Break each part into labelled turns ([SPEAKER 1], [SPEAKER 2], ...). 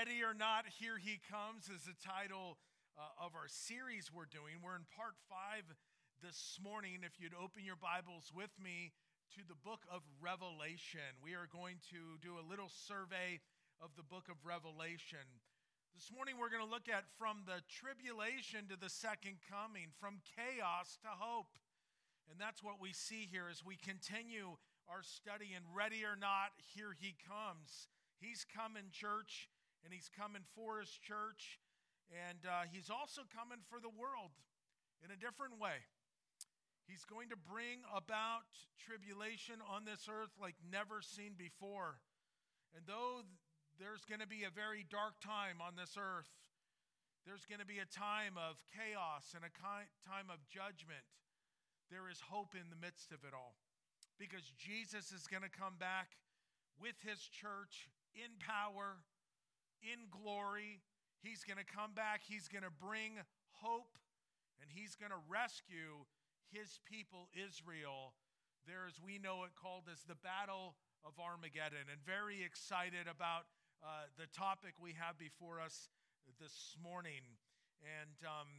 [SPEAKER 1] Ready or Not, Here He Comes is the title of our series we're doing. We're in part 5 this morning. If you'd open your Bibles with me to the book of Revelation, we are going to do a little survey of the book of Revelation. This morning we're going to look at from the tribulation to the second coming, from chaos to hope. And that's what we see here as we continue our study in Ready or Not, Here He Comes. He's coming, church, and he's coming for his church, and he's also coming for the world in a different way. He's going to bring about tribulation on this earth like never seen before. And though there's going to be a very dark time on this earth, there's going to be a time of chaos and a time of judgment, there is hope in the midst of it all. Because Jesus is going to come back with his church in power, in glory. He's going to come back. He's going to bring hope, and he's going to rescue his people, Israel. There, as we know it, called as the Battle of Armageddon. And very excited about the topic we have before us this morning. And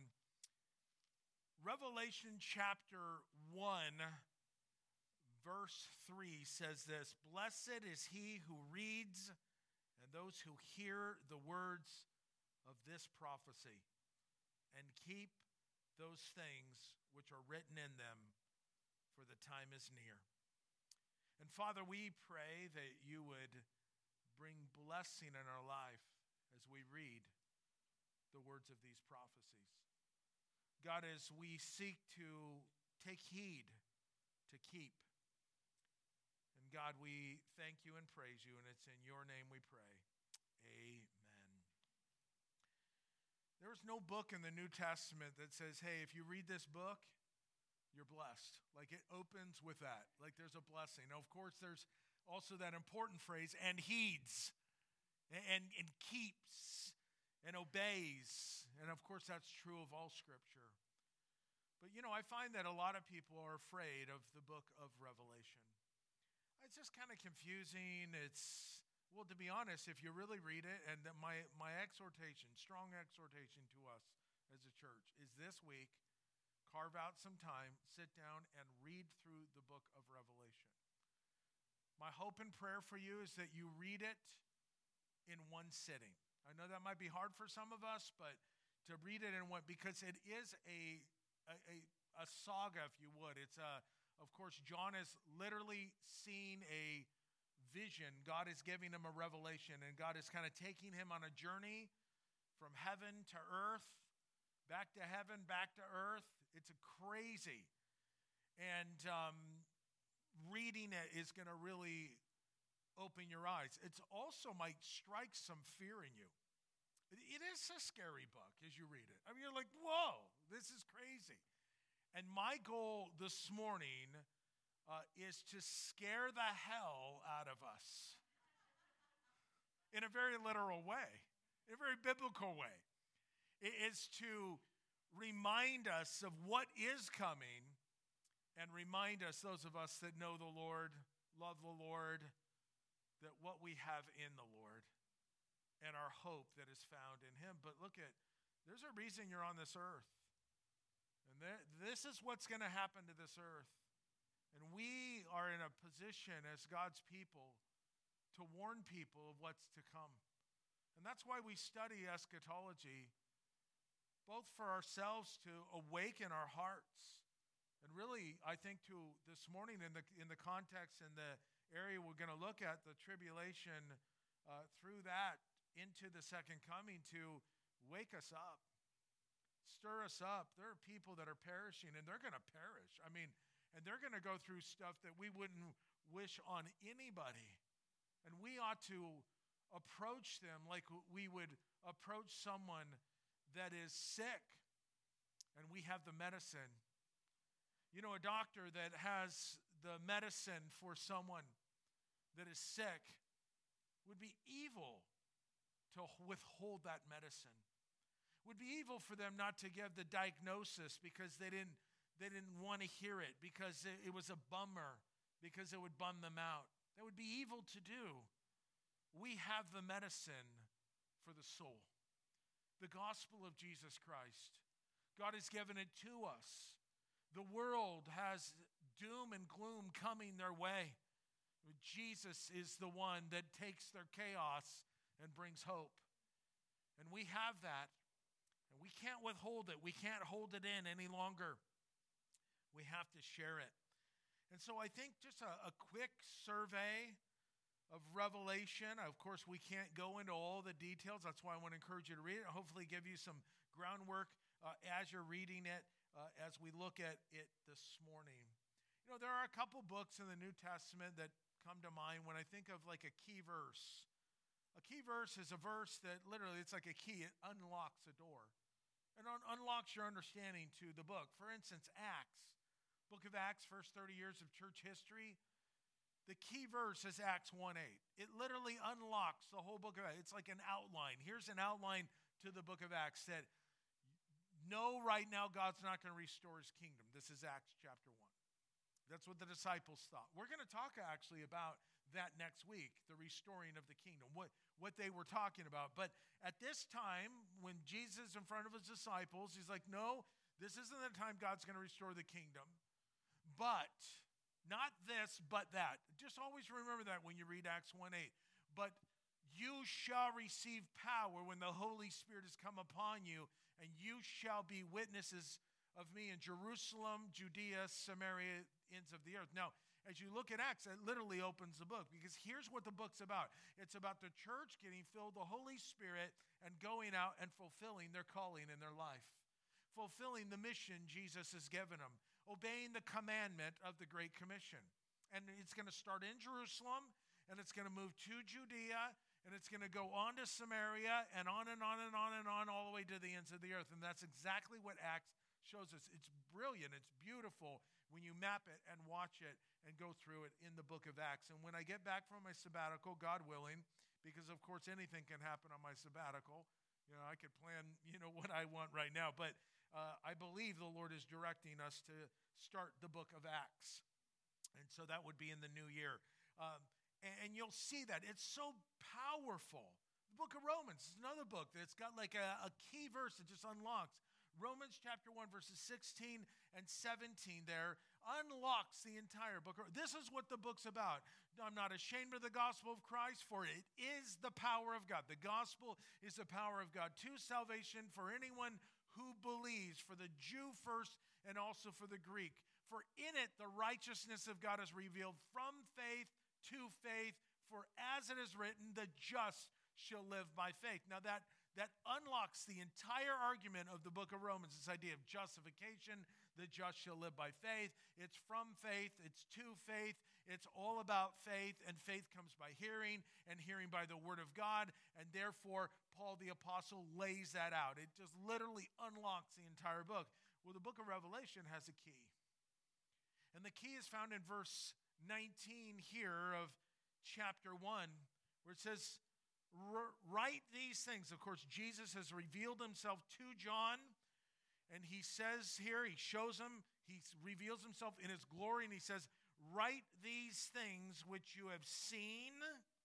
[SPEAKER 1] Revelation chapter 1, verse 3 says this: "Blessed is he who reads and those who hear the words of this prophecy and keep those things which are written in them, for the time is near." And Father, we pray that you would bring blessing in our life as we read the words of these prophecies. God, as we seek to take heed to keep, and God, we thank you and praise you, and it's in your name we pray. Amen. There's no book in the New Testament that says, hey, if you read this book, you're blessed. Like, it opens with that. Like, there's a blessing. Now, of course, there's also that important phrase, and heeds, and keeps, and obeys. And, of course, that's true of all Scripture. But, I find that a lot of people are afraid of the book of Revelation. It's just kind of confusing. Well, to be honest, if you really read it, and my exhortation, strong exhortation to us as a church, is this week, carve out some time, sit down, and read through the book of Revelation. My hope and prayer for you is that you read it in one sitting. I know that might be hard for some of us, but to read it in one, because it is a saga, if you would. Of course, John has literally seen a vision. God is giving him a revelation, and God is kind of taking him on a journey from heaven to earth, back to heaven, back to earth. It's crazy. And reading it is going to really open your eyes. It's also might strike some fear in you. It is a scary book as you read it. I mean, you're like, whoa, this is crazy. And my goal this morning is to scare the hell out of us in a very literal way, in a very biblical way. It is to remind us of what is coming and remind us, those of us that know the Lord, love the Lord, that what we have in the Lord and our hope that is found in him. But look at, there's a reason you're on this earth. And this is what's going to happen to this earth. And we are in a position as God's people to warn people of what's to come. And that's why we study eschatology, both for ourselves to awaken our hearts. And really, I think this morning in the context, in the area we're going to look at, the tribulation, through that into the second coming, to wake us up. Stir us up. There are people that are perishing, and they're going to perish. I mean, and they're going to go through stuff that we wouldn't wish on anybody. And we ought to approach them like we would approach someone that is sick, and we have the medicine. A doctor that has the medicine for someone that is sick would be evil to withhold that medicine. Would be evil for them not to give the diagnosis because they didn't want to hear it, because it was a bummer, because it would bum them out. That would be evil to do. We have the medicine for the soul. The gospel of Jesus Christ. God has given it to us. The world has doom and gloom coming their way. Jesus is the one that takes their chaos and brings hope. And we have that. And we can't withhold it. We can't hold it in any longer. We have to share it. And so I think just a quick survey of Revelation. Of course, we can't go into all the details. That's why I want to encourage you to read it. Hopefully give you some groundwork as you're reading it, as we look at it this morning. You know, there are a couple books in the New Testament that come to mind when I think of like a key verse. A key verse is a verse that literally, it's like a key. It unlocks a door. It unlocks your understanding to the book. For instance, Acts. Book of Acts, first 30 years of church history. The key verse is Acts 1:8. It literally unlocks the whole book of Acts. It's like an outline. Here's an outline to the book of Acts that no, right now God's not going to restore his kingdom. This is Acts chapter 1. That's what the disciples thought. We're going to talk actually about that next week, the restoring of the kingdom, what they were talking about. But at this time, when Jesus is in front of his disciples, he's like, no, this isn't the time God's going to restore the kingdom. But, not this, but that. Just always remember that when you read Acts 1:8. But you shall receive power when the Holy Spirit has come upon you, and you shall be witnesses of me in Jerusalem, Judea, Samaria, ends of the earth. Now, as you look at Acts, it literally opens the book, because here's what the book's about. It's about the church getting filled with the Holy Spirit and going out and fulfilling their calling in their life, fulfilling the mission Jesus has given them, obeying the commandment of the Great Commission. And it's going to start in Jerusalem, and it's going to move to Judea, and it's going to go on to Samaria, and on and on and on and on, all the way to the ends of the earth. And that's exactly what Acts shows us. It's brilliant. It's beautiful when you map it and watch it and go through it in the book of Acts. And when I get back from my sabbatical, God willing, because of course anything can happen on my sabbatical. You know, I could plan, what I want right now. But I believe the Lord is directing us to start the book of Acts. And so that would be in the new year. And you'll see that. It's so powerful. The book of Romans is another book that's got like a key verse that just unlocks. Romans chapter 1, verses 16 and 17 there unlocks the entire book. This is what the book's about. I'm not ashamed of the gospel of Christ, for it is the power of God. The gospel is the power of God to salvation for anyone who believes, for the Jew first and also for the Greek. For in it the righteousness of God is revealed from faith to faith. For as it is written, the just shall live by faith. Now that unlocks the entire argument of the book of Romans, this idea of justification, the just shall live by faith. It's from faith, it's to faith, it's all about faith, and faith comes by hearing, and hearing by the word of God, and therefore Paul the apostle lays that out. It just literally unlocks the entire book. Well, the book of Revelation has a key. And the key is found in verse 19 here of chapter 1, where it says, write these things. Of course, Jesus has revealed himself to John, and he says here, he shows him, he reveals himself in his glory, and he says, write these things which you have seen,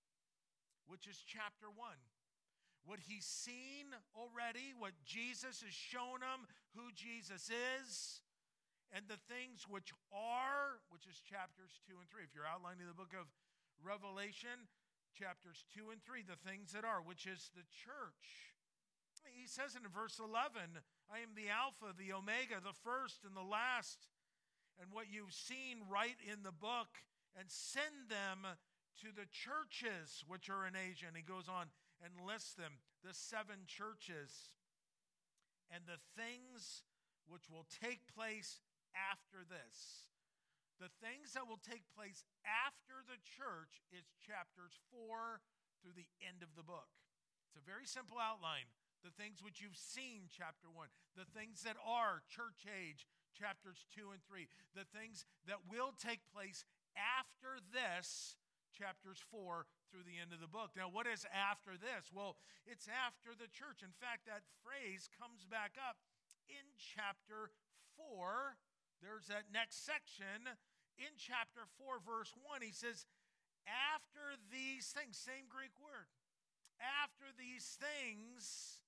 [SPEAKER 1] which is chapter 1. What he's seen already, what Jesus has shown him, who Jesus is, and the things which are, which is chapters 2 and 3. If you're outlining the book of Revelation, chapters 2 and 3, the things that are, which is the church. He says in verse 11, I am the Alpha, the Omega, the first and the last. And what you've seen, write in the book and send them to the churches which are in Asia. And he goes on and lists them, the 7 churches, and the things which will take place after this. The things that will take place after the church is chapters 4 through the end of the book. It's a very simple outline. The things which you've seen, chapter 1. The things that are church age, chapters 2 and 3. The things that will take place after this, chapters 4 through the end of the book. Now, what is after this? Well, it's after the church. In fact, that phrase comes back up in chapter 4. There's that next section. In chapter 4, verse 1, he says, after these things, same Greek word, after these things,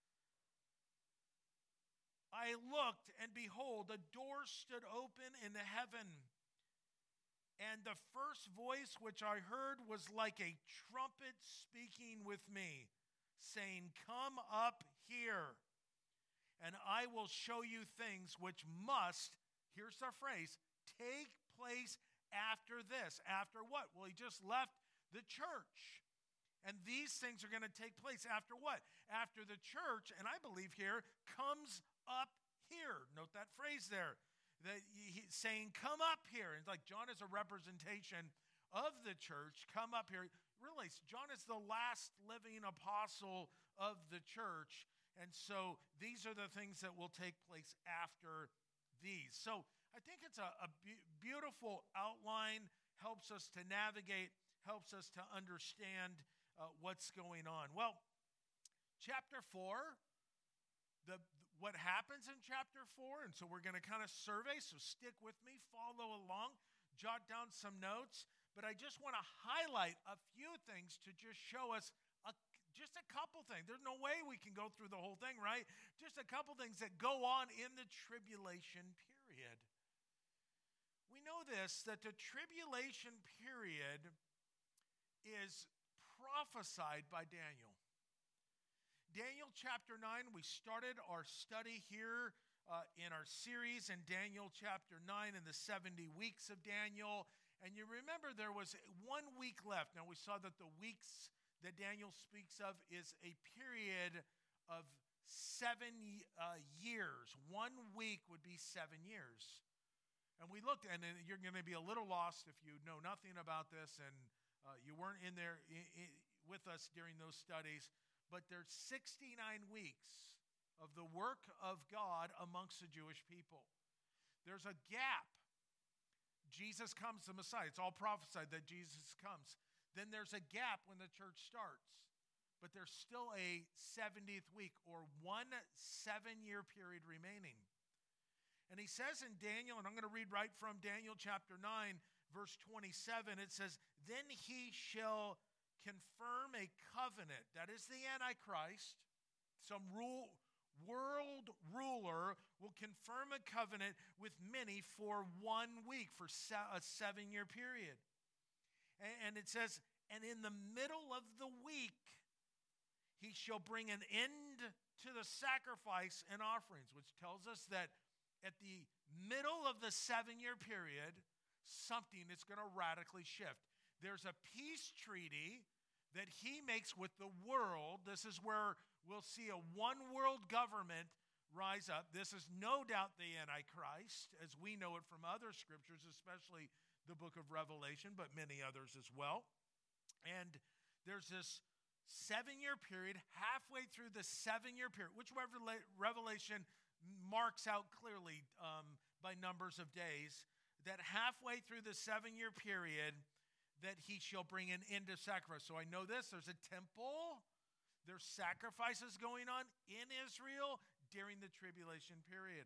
[SPEAKER 1] I looked, and behold, a door stood open in heaven. And the first voice which I heard was like a trumpet speaking with me, saying, "Come up here, and I will show you things which must," here's our phrase, "take place after this." After what? Well, he just left the church. And these things are going to take place after what? After the church, and I believe here, comes up here. Note that phrase there. He's saying, "Come up here." And it's like John is a representation of the church. Come up here. Really, John is the last living apostle of the church. And so these are the things that will take place after these. So I think it's a beautiful outline, helps us to navigate, helps us to understand what's going on. Well, chapter 4, what happens in chapter 4, and so we're going to kind of survey, so stick with me, follow along, jot down some notes, but I just want to highlight a few things to just show us just a couple things. There's no way we can go through the whole thing, right? Just a couple things that go on in the tribulation period. We know this, that the tribulation period is prophesied by Daniel. Daniel chapter 9, we started our study here in our series in Daniel chapter 9 in the 70 weeks of Daniel. And you remember there was 1 week left. Now we saw that the weeks that Daniel speaks of is a period of 7 years. 1 week would be 7 years. And we looked, and you're going to be a little lost if you know nothing about this and you weren't in there with us during those studies. But there's 69 weeks of the work of God amongst the Jewish people. There's a gap. Jesus comes, the Messiah. It's all prophesied that Jesus comes. Then there's a gap when the church starts. But there's still a 70th week or 1 7-year period remaining. And he says in Daniel, and I'm going to read right from Daniel chapter 9, verse 27, it says, "Then he shall confirm a covenant." That is the Antichrist. Some world ruler will confirm a covenant with many for 1 week, for a 7-year period. And it says, "And in the middle of the week, he shall bring an end to the sacrifice and offerings," which tells us that at the middle of the 7-year period, something is going to radically shift. There's a peace treaty that he makes with the world. This is where we'll see a one-world government rise up. This is no doubt the Antichrist, as we know it from other scriptures, especially the book of Revelation, but many others as well. And there's this 7-year period, halfway through the 7-year period, which Revelation marks out clearly by numbers of days, that halfway through the 7-year period, that he shall bring an end to sacrifice. So I know this, there's a temple, there's sacrifices going on in Israel during the tribulation period.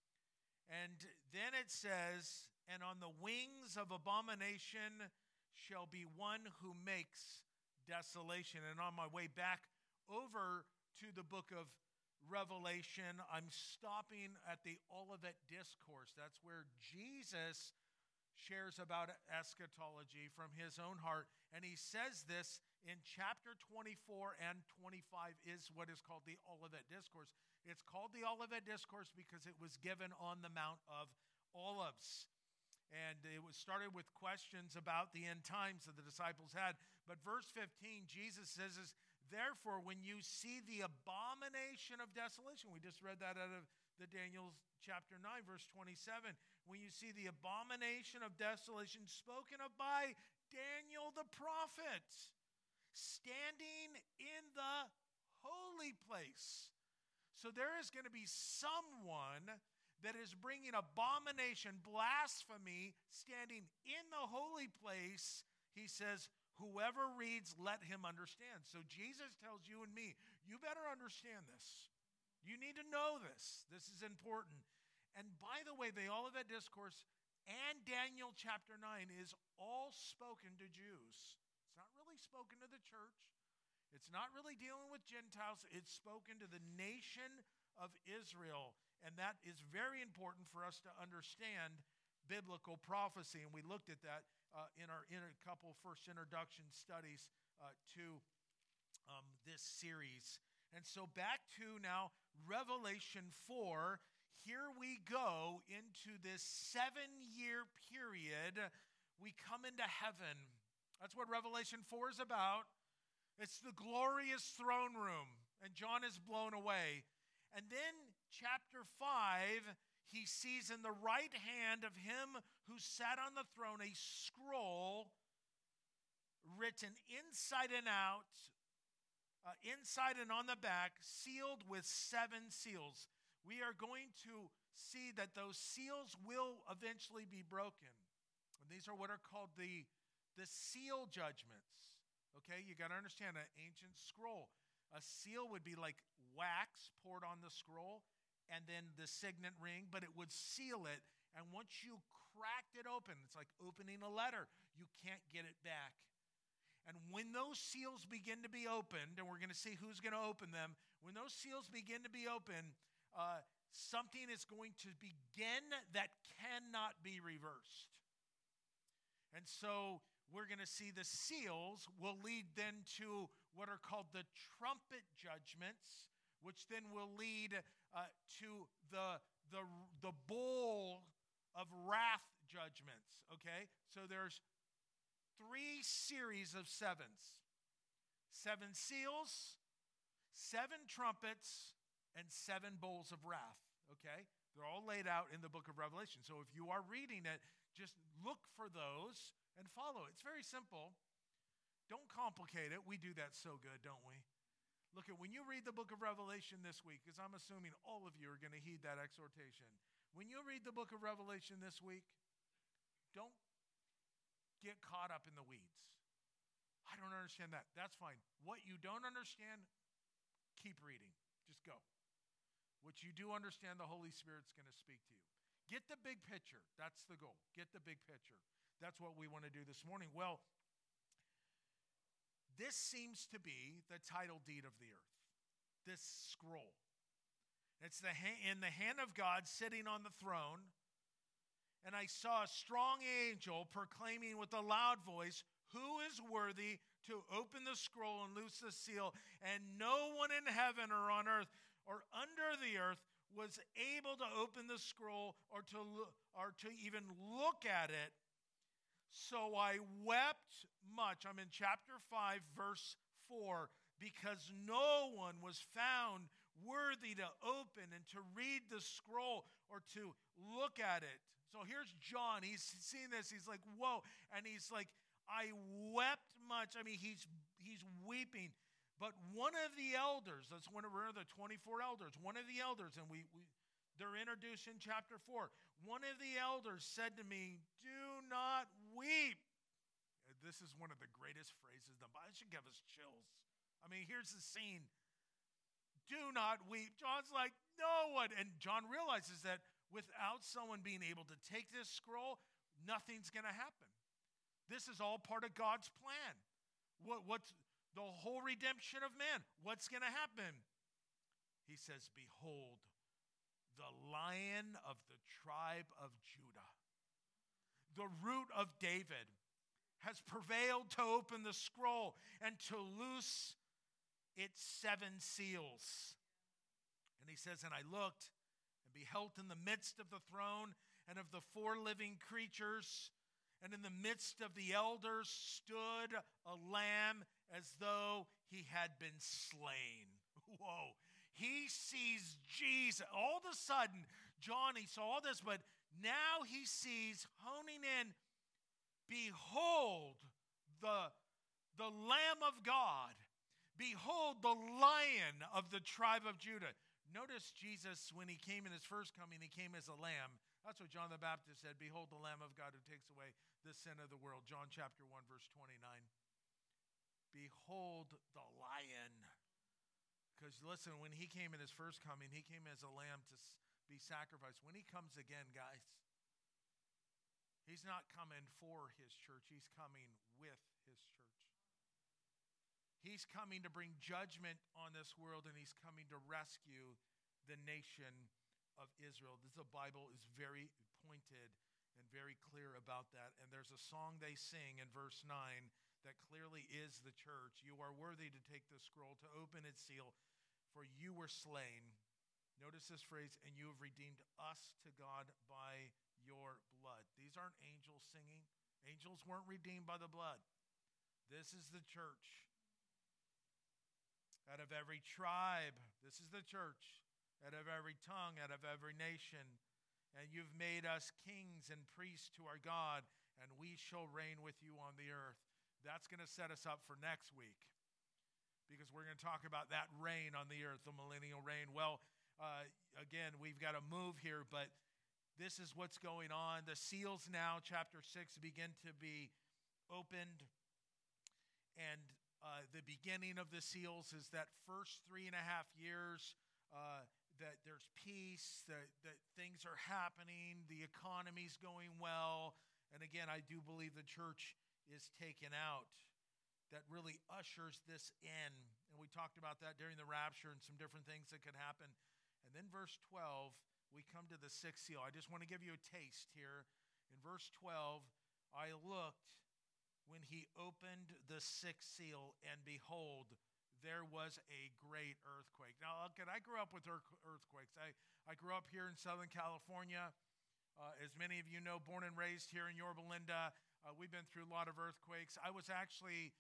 [SPEAKER 1] And then it says, "And on the wings of abomination shall be one who makes desolation." And on my way back over to the book of Revelation, I'm stopping at the Olivet Discourse. That's where Jesus shares about eschatology from his own heart. And he says this in chapter 24 and 25 is what is called the Olivet Discourse. It's called the Olivet Discourse because it was given on the Mount of Olives. And it was started with questions about the end times that the disciples had. But verse 15, Jesus says, "Therefore, when you see the abomination of desolation," we just read that out of the Daniel chapter 9, verse 27. "When you see the abomination of desolation spoken of by Daniel the prophet, standing in the holy place." So there is going to be someone that is bringing abomination, blasphemy, standing in the holy place. He says, "Whoever reads, let him understand." So Jesus tells you and me, you better understand this. You need to know this. This is important. And by the way, the Olivet Discourse and Daniel chapter 9 is all spoken to Jews. It's not really spoken to the church. It's not really dealing with Gentiles. It's spoken to the nation of Israel. And that is very important for us to understand biblical prophecy. And we looked at that in a couple first introduction studies to this series. And so back to now Revelation 4. Here we go into this 7-year period. We come into heaven. That's what Revelation 4 is about. It's the glorious throne room, and John is blown away. And then chapter 5, he sees in the right hand of him who sat on the throne a scroll written inside and out, inside and on the back, sealed with 7 seals. We are going to see that those seals will eventually be broken. And these are what are called the seal judgments. Okay, you got to understand an ancient scroll. A seal would be like wax poured on the scroll and then the signet ring, but it would seal it. And once you cracked it open, it's like opening a letter. You can't get it back. And when those seals begin to be opened, and we're going to see who's going to open them, when those seals begin to be opened, something is going to begin that cannot be reversed. And so we're going to see the seals will lead then to what are called the trumpet judgments, which then will lead to the bowl of wrath judgments, okay? So there's 3 series of 7s. 7 seals, 7 trumpets, and 7 bowls of wrath, okay? They're all laid out in the book of Revelation. So if you are reading it, just look for those and follow. It's very simple. Don't complicate it. We do that so good, don't we? Look at when you read the book of Revelation this week, because I'm assuming all of you are going to heed that exhortation. When you read the book of Revelation this week, don't get caught up in the weeds. I don't understand that. That's fine. What you don't understand, keep reading. Just go. What you do understand, the Holy Spirit's going to speak to you. Get the big picture. That's the goal. Get the big picture. That's what we want to do this morning. Well, this seems to be the title deed of the earth, this scroll. It's in the hand of God sitting on the throne. And I saw a strong angel proclaiming with a loud voice, "Who is worthy to open the scroll and loose the seal?" And no one in heaven or on earth or under the earth was able to open the scroll or to even look at it. So I wept much. I'm in chapter 5, verse 4. Because no one was found worthy to open and to read the scroll or to look at it. So here's John. He's seeing this. He's like, whoa. And he's like, I wept much. I mean, he's weeping. But one of the elders, that's one of the 24 elders, one of the elders, and they're introduced in chapter 4. One of the elders said to me, "Do not weep." This is one of the greatest phrases. The Bible should give us chills. I mean, here's the scene. Do not weep. John's like, no one. And John realizes that without someone being able to take this scroll, nothing's going to happen. This is all part of God's plan. What's the whole redemption of man? What's going to happen? He says, "Behold, the Lion of the tribe of Judah, the root of David, has prevailed to open the scroll and to loose its 7 seals." And he says, "And I looked and beheld in the midst of the throne and of the 4 living creatures, and in the midst of the elders stood a lamb as though he had been slain." Whoa. He sees Jesus. All of a sudden, John, he saw all this, but now he sees, honing in, behold, the Lamb of God. Behold, the Lion of the tribe of Judah. Notice Jesus, when he came in his first coming, he came as a lamb. That's what John the Baptist said. "Behold, the Lamb of God who takes away the sin of the world." John chapter 1, verse 29. Behold the Lion. Because listen, when he came in his first coming, he came as a lamb to be sacrificed. When he comes again, guys, he's not coming for his church. He's coming with his church. He's coming to bring judgment on this world, and he's coming to rescue the nation of Israel. The Bible is very pointed and very clear about that. And there's a song they sing in verse 9 that clearly is the church. You are worthy to take the scroll, to open its seal, for you were slain. Notice this phrase, and you have redeemed us to God by your blood. These aren't angels singing. Angels weren't redeemed by the blood. This is the church. Out of every tribe, this is the church. Out of every tongue, out of every nation. And you've made us kings and priests to our God, and we shall reign with you on the earth. That's going to set us up for next week, because we're going to talk about that reign on the earth, the millennial reign. Well, again, we've got to move here, but this is what's going on. The seals now, chapter 6, begin to be opened. And the beginning of the seals is that first 3.5 years that there's peace, that things are happening, the economy's going well. And again, I do believe the church is taken out. That really ushers this in. And we talked about that during the rapture and some different things that could happen. And then verse 12, we come to the sixth seal. I just want to give you a taste here. In verse 12, I looked when he opened the sixth seal, and behold, there was a great earthquake. Now, look, I grew up with earthquakes. I grew up here in Southern California. As many of you know, born and raised here in Yorba Linda. We've been through a lot of earthquakes. I was actually,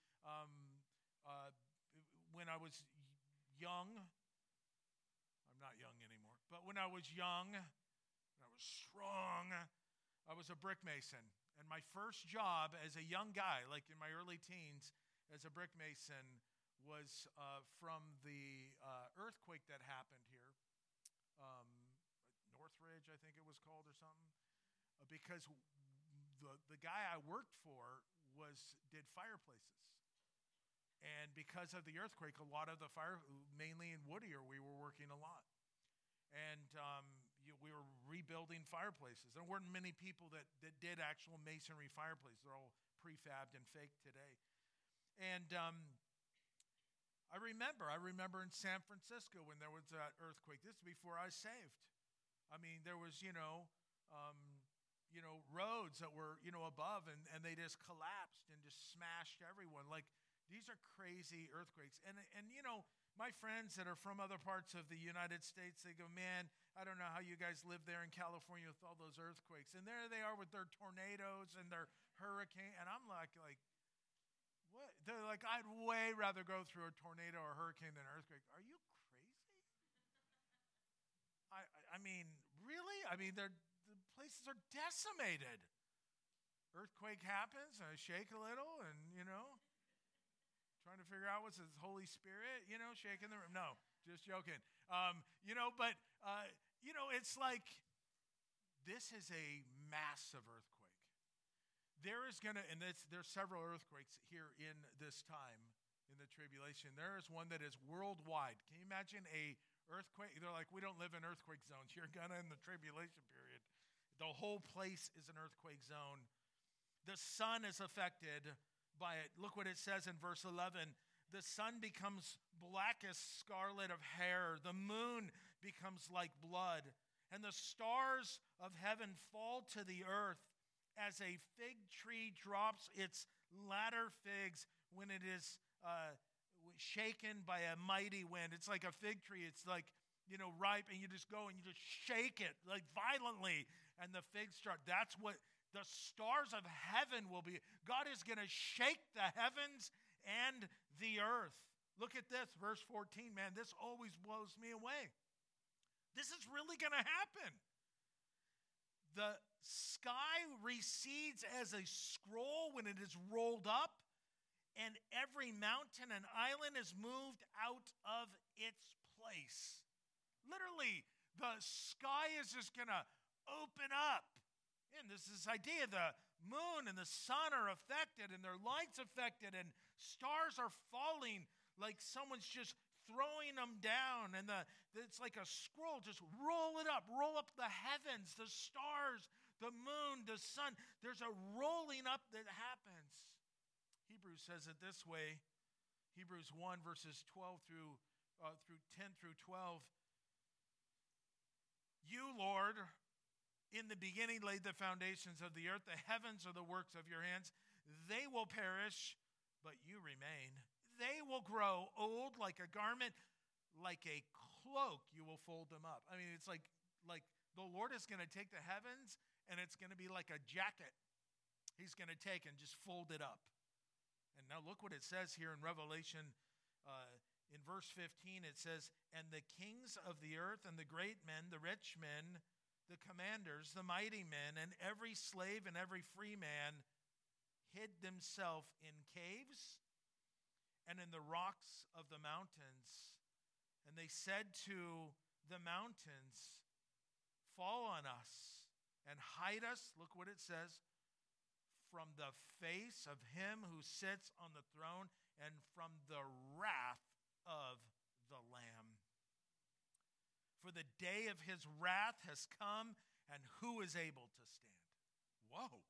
[SPEAKER 1] when I was young, I'm not young anymore, but when I was young, when I was strong, I was a brick mason. And my first job as a young guy, like in my early teens, as a brick mason, was from the earthquake that happened here, Northridge, I think it was called, or something, because the guy I worked for did fireplaces. And because of the earthquake, a lot of the fire, mainly in Whittier, we were working a lot. And we were rebuilding fireplaces. There weren't many people that did actual masonry fireplaces. They're all prefabbed and fake today. And I remember in San Francisco when there was that earthquake. This is before I was saved. I mean, there was, roads that were, above, and they just collapsed and just smashed everyone. Like, these are crazy earthquakes. And my friends that are from other parts of the United States, they go, man, I don't know how you guys live there in California with all those earthquakes. And there they are with their tornadoes and their hurricane. And I'm like, what? They're like, I'd way rather go through a tornado or hurricane than an earthquake. Are you crazy? I mean, really? I mean, the places are decimated. Earthquake happens, and I shake a little, and, trying to figure out what's his Holy Spirit, shaking the room. No, just joking. It's like, this is a massive earthquake. There's several earthquakes here in this time, in the tribulation. There is one that is worldwide. Can you imagine a earthquake? They're like, we don't live in earthquake zones. You're gonna in the tribulation period. The whole place is an earthquake zone. The sun is affected by it. Look what it says in verse 11. The sun becomes black as scarlet of hair. The moon becomes like blood. And the stars of heaven fall to the earth as a fig tree drops its latter figs when it is shaken by a mighty wind. It's like a fig tree. It's like, ripe, and you just go and you just shake it like violently, and the figs start. That's what the stars of heaven will be. God is going to shake the heavens and the earth. Look at this, verse 14, man. This always blows me away. This is really going to happen. The sky recedes as a scroll when it is rolled up, and every mountain and island is moved out of its place. Literally, the sky is just going to open up. And this is this idea, the moon and the sun are affected, and their light's affected, and stars are falling like someone's just throwing them down. And it's like a scroll, just roll it up, roll up the heavens, the stars, the moon, the sun. There's a rolling up that happens. Hebrews says it this way. Hebrews 1, verses 12 through 10 through 12. You, Lord, in the beginning laid the foundations of the earth. The heavens are the works of your hands. They will perish, but you remain. They will grow old like a garment, like a cloak. You will fold them up. I mean, it's like the Lord is going to take the heavens, and it's going to be like a jacket. He's going to take and just fold it up. And now look what it says here in Revelation. In verse 15, it says, and the kings of the earth and the great men, the rich men, the commanders, the mighty men, and every slave and every free man hid themselves in caves and in the rocks of the mountains. And they said to the mountains, fall on us and hide us, look what it says, from the face of him who sits on the throne and from the wrath of the Lamb. For the day of his wrath has come, and who is able to stand? Whoa.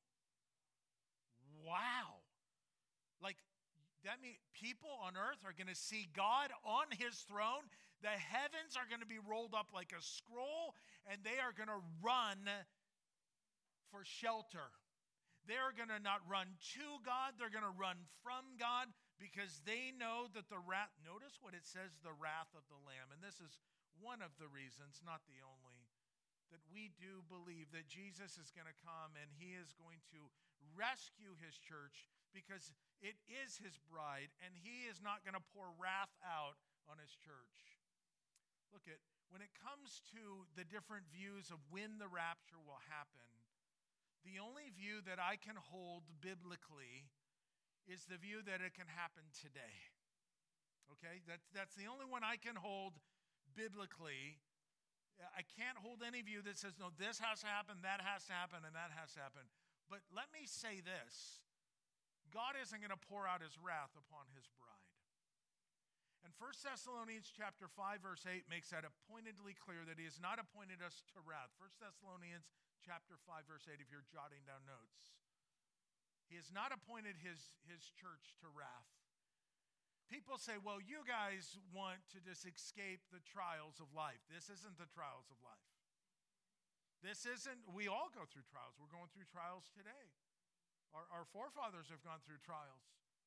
[SPEAKER 1] Wow. Like, that means people on earth are going to see God on his throne. The heavens are going to be rolled up like a scroll, and they are going to run for shelter. They're going to not run to God. They're going to run from God because they know that the wrath, notice what it says, the wrath of the Lamb. And this is one of the reasons, not the only, that we do believe that Jesus is going to come and he is going to rescue his church because it is his bride and he is not going to pour wrath out on his church. Look at, when it comes to the different views of when the rapture will happen, the only view that I can hold biblically is the view that it can happen today. Okay? That's the only one I can hold biblically. I can't hold any view that says, no, this has to happen, that has to happen, and that has to happen. But let me say this. God isn't going to pour out his wrath upon his bride. And 1 Thessalonians chapter 5, verse 8 makes that pointedly clear that he has not appointed us to wrath. 1 Thessalonians chapter 5, verse 8, if you're jotting down notes. He has not appointed his church to wrath. People say, well, you guys want to just escape the trials of life. This isn't the trials of life. This isn't, we all go through trials. We're going through trials today. Our forefathers have gone through trials.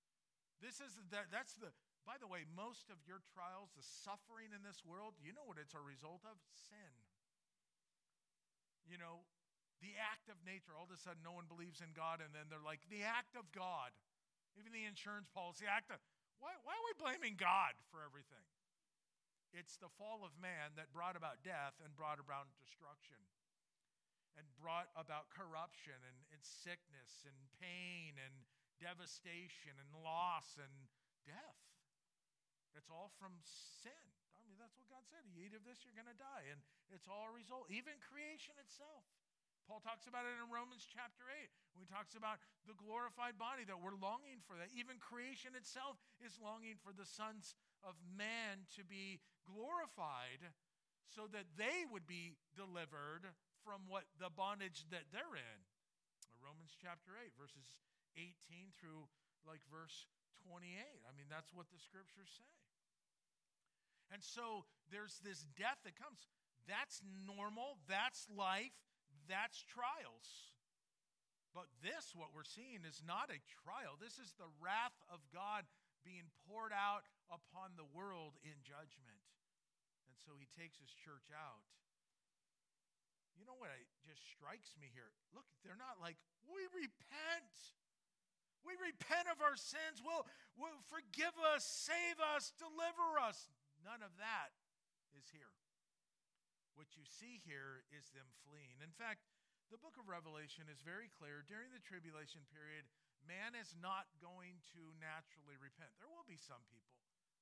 [SPEAKER 1] By the way, most of your trials, the suffering in this world, you know what it's a result of? Sin. You know, the act of nature. All of a sudden, no one believes in God, and then they're like, the act of God. Even the insurance policy, why are we blaming God for everything? It's the fall of man that brought about death and brought about destruction and brought about corruption and sickness and pain and devastation and loss and death. It's all from sin. I mean, that's what God said. You eat of this, you're going to die. And it's all a result, even creation itself. Paul talks about it in Romans chapter 8 when he talks about the glorified body, that we're longing for that. Even creation itself is longing for the sons of man to be glorified so that they would be delivered from what the bondage that they're in. Romans chapter 8, verses 18 through like verse 28. I mean, that's what the scriptures say. And so there's this death that comes. That's normal. That's life. That's trials. But this, what we're seeing, is not a trial. This is the wrath of God being poured out upon the world in judgment. And so he takes his church out. You know what just strikes me here? Look, they're not like, we repent. We repent of our sins. We'll forgive us, save us, deliver us. None of that is here. What you see here is them fleeing. In fact, the book of Revelation is very clear. During the tribulation period, man is not going to naturally repent. There will be some people.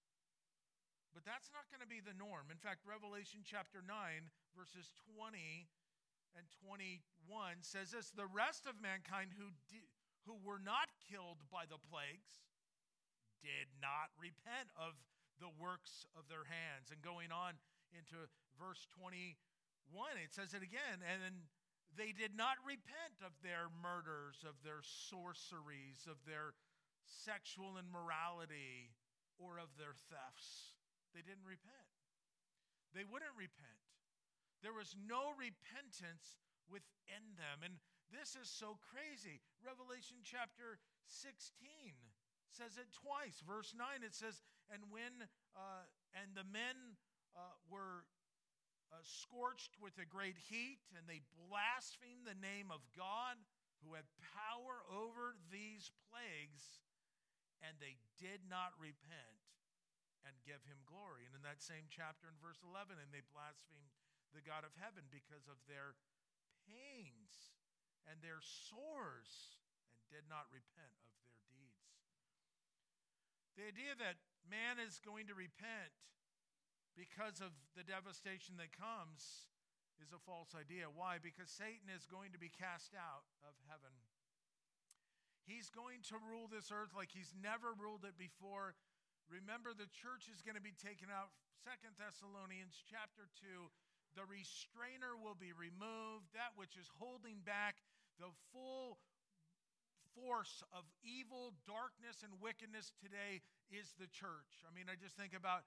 [SPEAKER 1] But that's not going to be the norm. In fact, Revelation chapter 9, verses 20 and 21 says this, the rest of mankind who were not killed by the plagues did not repent of the works of their hands. And going on into verse 21, it says it again, and they did not repent of their murders, of their sorceries, of their sexual immorality, or of their thefts. They didn't repent. They wouldn't repent. There was no repentance within them. And this is so crazy. Revelation chapter 16 says it twice. Verse 9, it says, and the men were scorched with a great heat, and they blasphemed the name of God who had power over these plagues, and they did not repent and give him glory. And in that same chapter in verse 11, and they blasphemed the God of heaven because of their pains and their sores, and did not repent of their deeds. The idea that man is going to repent because of the devastation that comes is a false idea. Why? Because Satan is going to be cast out of heaven. He's going to rule this earth like he's never ruled it before. Remember, the church is going to be taken out. 2 Thessalonians chapter 2, the restrainer will be removed. That which is holding back the full force of evil, darkness, and wickedness today is the church. I mean, I just think about,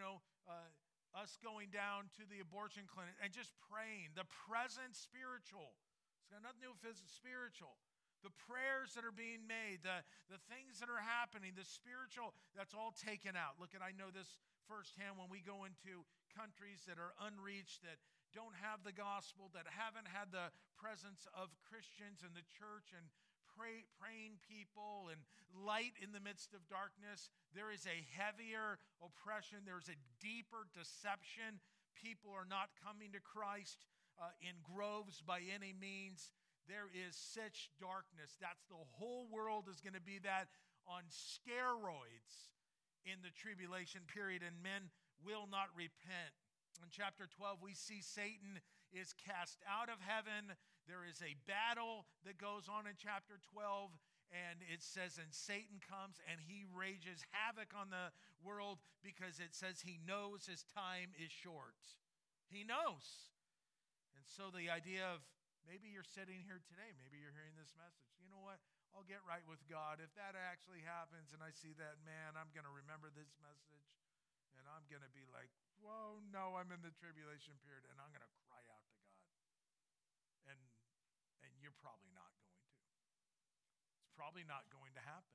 [SPEAKER 1] us going down to the abortion clinic and just praying. The present spiritual. It's got nothing to do with spiritual. The prayers that are being made, the things that are happening, the spiritual, that's all taken out. Look, I know this firsthand when we go into countries that are unreached, that don't have the gospel, that haven't had the presence of Christians in the church and praying people and light in the midst of darkness. There is a heavier oppression. There's a deeper deception. People are not coming to Christ in groves by any means. There is such darkness. That's the whole world is going to be that on steroids in the tribulation period, and men will not repent. In chapter 12, we see Satan is cast out of heaven. There is a battle that goes on in chapter 12, and it says, and Satan comes and he rages havoc on the world because it says he knows his time is short. He knows. And so the idea of maybe you're sitting here today, maybe you're hearing this message. You know what? I'll get right with God. If that actually happens and I see that, man, I'm going to remember this message, and I'm going to be like, whoa, no, I'm in the tribulation period, and I'm going to cry out to God. And you're probably not going to. It's probably not going to happen.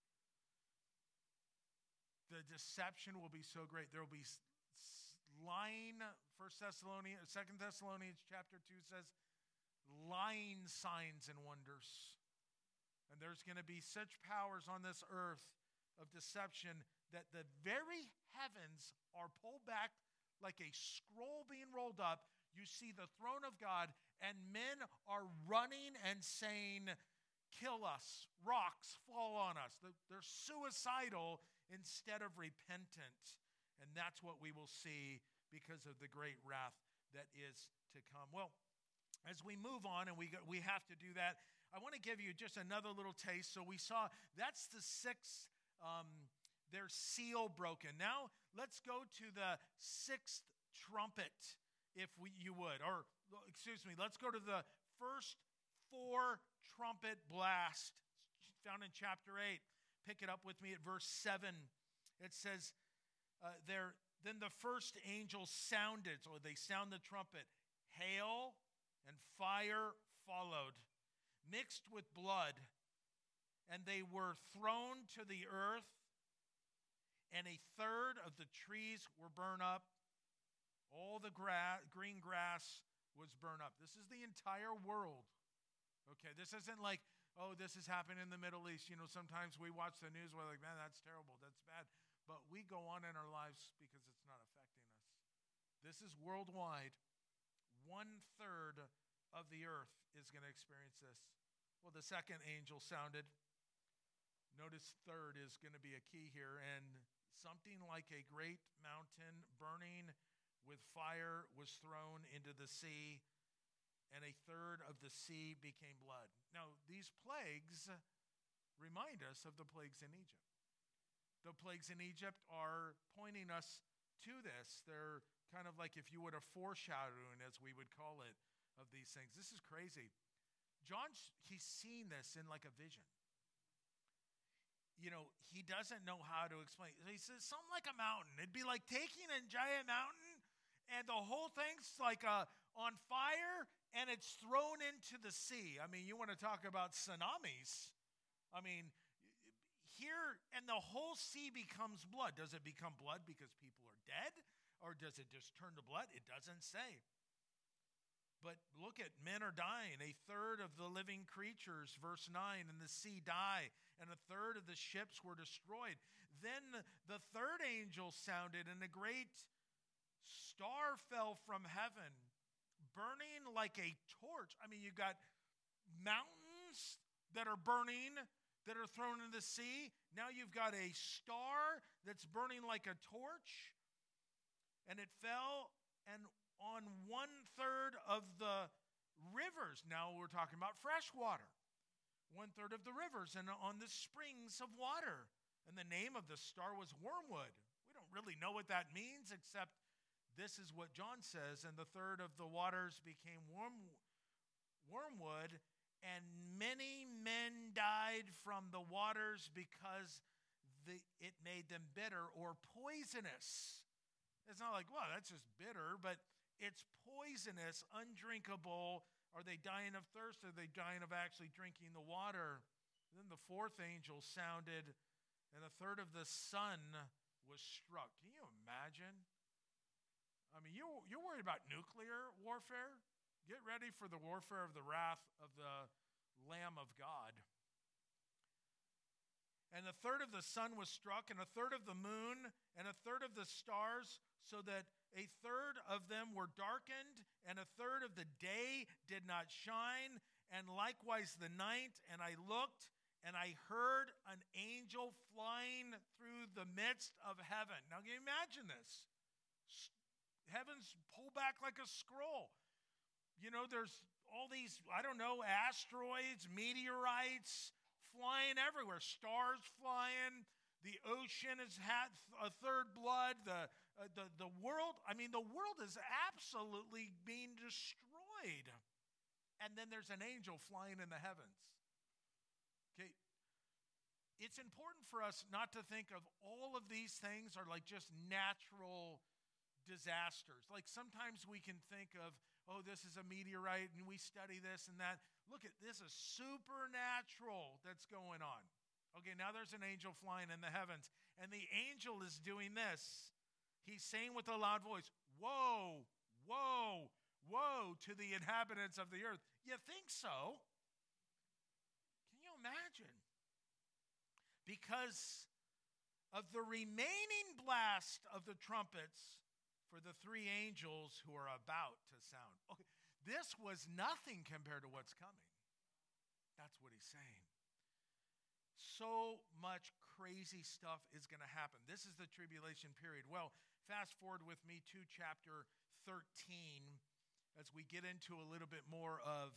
[SPEAKER 1] The deception will be so great. There will be lying. 2 Thessalonians chapter 2 says, lying signs and wonders. And there's going to be such powers on this earth of deception that the very heavens are pulled back like a scroll being rolled up. You see the throne of God, and men are running and saying, kill us, rocks fall on us. They're suicidal instead of repentant. And that's what we will see because of the great wrath that is to come. Well, as we move on, and we have to do that, I want to give you just another little taste. So we saw that's the sixth, their seal broken. Now let's go to the sixth trumpet, if you would. Or, excuse me, let's go to the first four trumpet blast found in chapter 8. Pick it up with me at verse 7. It says then the first angel sounded, so they sound the trumpet. Hail and fire followed, mixed with blood, and they were thrown to the earth, and a third of the trees were burned up. All the green grass was burned up. This is the entire world. Okay, this isn't like, oh, this is happening in the Middle East. You know, sometimes we watch the news, we're like, man, that's terrible, that's bad. But we go on in our lives because it's not affecting us. This is worldwide. 1/3 of the earth is going to experience this. Well, the second angel sounded. Notice third is going to be a key here. And something like a great mountain burning with fire was thrown into the sea, and a third of the sea became blood. Now, these plagues remind us of the plagues in Egypt. The plagues in Egypt are pointing us to this. They're kind of like, if you would, a foreshadowing, as we would call it, of these things. This is crazy. John, he's seen this in like a vision. he doesn't know how to explain. He says something like a mountain. It'd be like taking a giant mountain and the whole thing's like on fire and it's thrown into the sea. I mean, you want to talk about tsunamis. I mean, here, and the whole sea becomes blood. Does it become blood because people are dead? Or does it just turn to blood? It doesn't say. But look at, men are dying. A third of the living creatures, verse 9, in the sea die, and a third of the ships were destroyed. Then the third angel sounded, and a great star fell from heaven, burning like a torch. I mean, you've got mountains that are burning, that are thrown in the sea. Now you've got a star that's burning like a torch. And it fell and on 1/3 of the rivers. Now we're talking about fresh water. 1/3 of the rivers and on the springs of water. And the name of the star was Wormwood. We don't really know what that means, except this is what John says. And the third of the waters became wormwood, and many men died from the waters because it made them bitter or poisonous. It's not like, well, that's just bitter, but it's poisonous, undrinkable. Are they dying of thirst? Are they dying of actually drinking the water? Then the fourth angel sounded, and a third of the sun was struck. Can you imagine? I mean, you're worried about nuclear warfare? Get ready for the warfare of the wrath of the Lamb of God. And a third of the sun was struck, and a third of the moon, and a third of the stars, so that a third of them were darkened, and a third of the day did not shine, and likewise the night. And I looked, and I heard an angel flying through the midst of heaven. Now, can you imagine this? Heaven's pulled back like a scroll. There's all these, asteroids, meteorites, flying everywhere, stars flying, the ocean has had a third blood, the world, the world is absolutely being destroyed. And then there's an angel flying in the heavens. Okay, it's important for us not to think of all of these things are like just natural disasters. Like sometimes we can think of, oh, this is a meteorite and we study this and that. Look at this, is supernatural that's going on. Okay, now there's an angel flying in the heavens, and the angel is doing this. He's saying with a loud voice, woe, woe, woe to the inhabitants of the earth. You think so? Can you imagine? Because of the remaining blast of the trumpets for the three angels who are about to sound. Okay, this was nothing compared to what's coming. That's what he's saying. So much crazy stuff is going to happen. This is the tribulation period. Well, fast forward with me to chapter 13 as we get into a little bit more of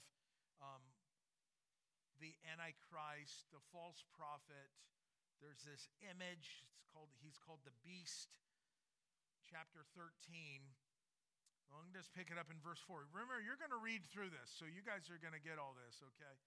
[SPEAKER 1] the Antichrist, the false prophet. There's this image. He's called the beast. Chapter 13. Well, I'm going to just pick it up in verse 4. Remember, you're going to read through this, so you guys are going to get all this, okay?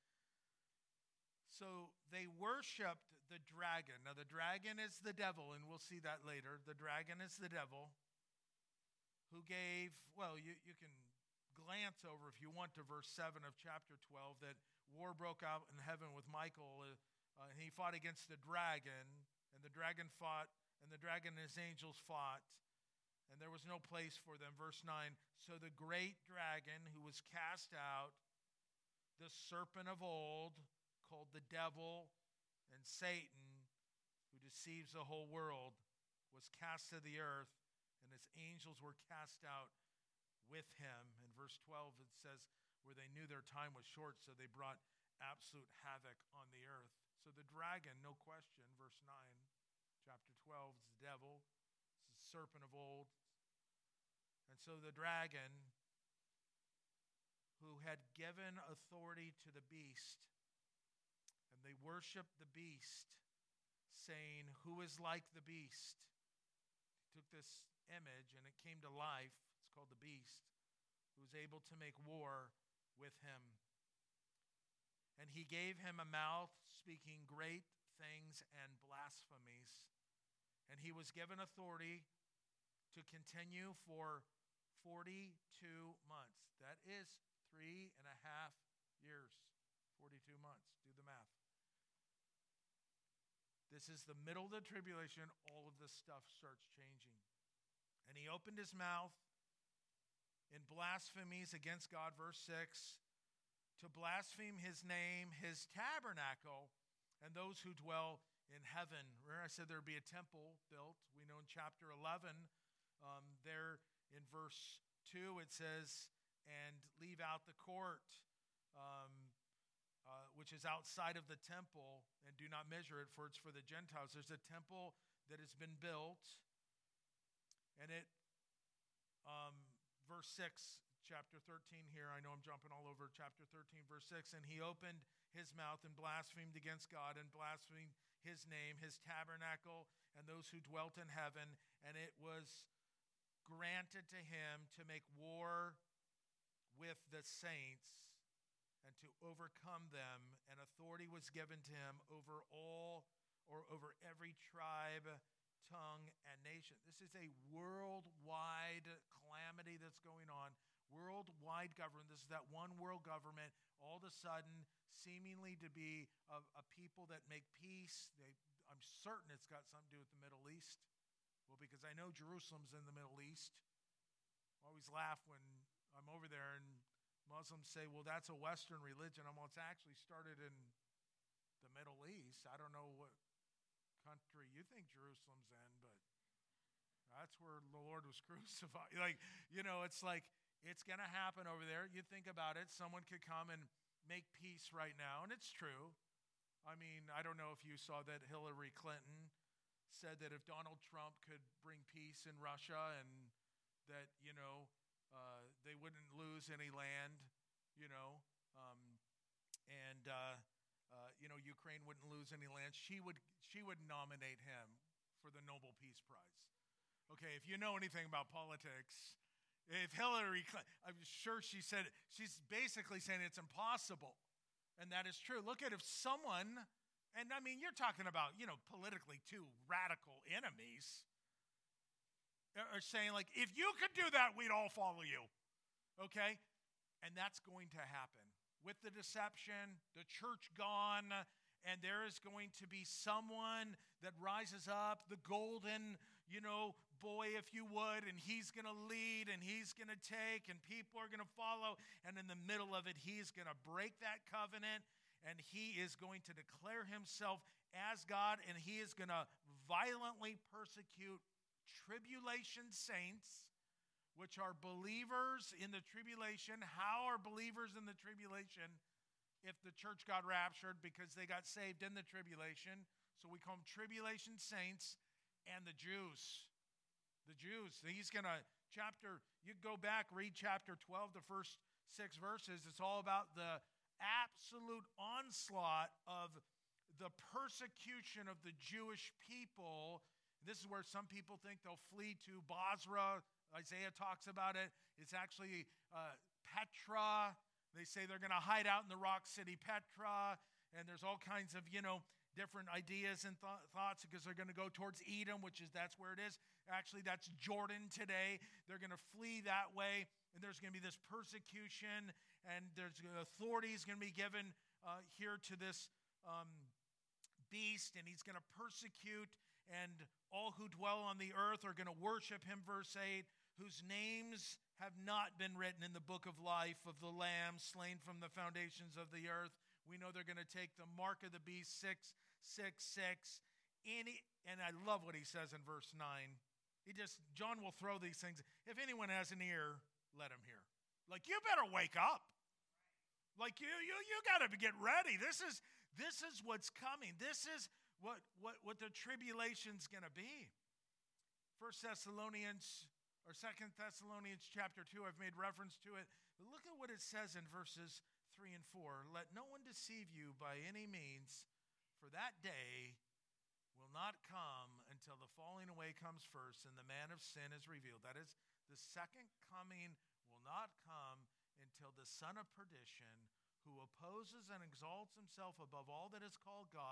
[SPEAKER 1] So they worshiped the dragon. Now, the dragon is the devil, and we'll see that later. The dragon is the devil who gave, well, you can glance over, if you want, to verse 7 of chapter 12, that war broke out in heaven with Michael, and he fought against the dragon, and the dragon fought, and the dragon and his angels fought, and there was no place for them. Verse 9, so the great dragon who was cast out, the serpent of old, called the devil and Satan, who deceives the whole world, was cast to the earth, and his angels were cast out with him. In verse 12 it says, where they knew their time was short, so they brought absolute havoc on the earth. So the dragon, no question, verse 9, chapter 12, is the devil, it's the serpent of old. And so the dragon, who had given authority to the beast, and they worshiped the beast, saying, who is like the beast? He took this image and it came to life. It's called the beast, who was able to make war with him. And he gave him a mouth, speaking great things and blasphemies. And he was given authority to continue for 42 months. That is 3.5 years. 42 months. Do the math. This is the middle of the tribulation. All of this stuff starts changing. And he opened his mouth in blasphemies against God, verse 6, to blaspheme his name, his tabernacle, and those who dwell in heaven. Remember I said there would be a temple built. We know in chapter 11, there in verse 2, it says, and leave out the court, which is outside of the temple, and do not measure it, for it's for the Gentiles. There's a temple that has been built, and it, verse 6, chapter 13 here, I know I'm jumping all over, chapter 13, verse 6, and he opened his mouth and blasphemed against God and blasphemed his name, his tabernacle, and those who dwelt in heaven, and it was granted to him to make war with the saints and to overcome them, and authority was given to him over all, or over every tribe, tongue, and nation. This is a worldwide calamity that's going on. Worldwide government. This is that one world government, all of a sudden, seemingly to be a people that make peace. I'm certain it's got something to do with the Middle East. Well, because I know Jerusalem's in the Middle East. I always laugh when I'm over there and Muslims say, well, that's a Western religion. Well, it's actually started in the Middle East. I don't know what country you think Jerusalem's in, but that's where the Lord was crucified. It's like, it's going to happen over there. You think about it. Someone could come and make peace right now, and it's true. I mean, I don't know if you saw that Hillary Clinton said that if Donald Trump could bring peace in Russia and that, they wouldn't lose any land, Ukraine wouldn't lose any land, she would nominate him for the Nobel Peace Prize. Okay, if you know anything about politics, if Hillary Clinton, I'm sure she's basically saying it's impossible. And that is true. Look at if someone, and I mean, you're talking about, politically two radical enemies, are saying like, if you could do that, we'd all follow you. Okay? And that's going to happen. With the deception, the church gone, and there is going to be someone that rises up, the golden, boy, if you would, and he's going to lead, and he's going to take, and people are going to follow, and in the middle of it, he's going to break that covenant, and he is going to declare himself as God, and he is going to violently persecute tribulation saints, which are believers in the tribulation. How are believers in the tribulation if the church got raptured because they got saved in the tribulation? So we call them tribulation saints and the Jews. The Jews. He's going to, you go back, read chapter 12, the first 6 verses. It's all about the absolute onslaught of the persecution of the Jewish people. This is where some people think they'll flee to Basra. Isaiah talks about it. It's actually Petra. They say they're going to hide out in the rock city Petra. And there's all kinds of, different ideas and thoughts because they're going to go towards Edom, that's where it is. Actually, that's Jordan today. They're going to flee that way. And there's going to be this persecution. And there's authorities going to be given here to this beast. And he's going to persecute. And all who dwell on the earth are going to worship him, verse 8, whose names have not been written in the book of life of the Lamb slain from the foundations of the earth. We know they're going to take the mark of the beast, 666. And I love what he says in verse 9. John will throw these things. If anyone has an ear, let him hear. Like, you better wake up. Like, you got to get ready. This is what's coming. This is what the tribulation's going to be. 1 Thessalonians or 2 Thessalonians chapter 2, I've made reference to it. But look at what it says in verses 3 and 4. Let no one deceive you by any means, for that day will not come until the falling away comes first and the man of sin is revealed. That is, the second coming will not come until the son of perdition, who opposes and exalts himself above all that is called God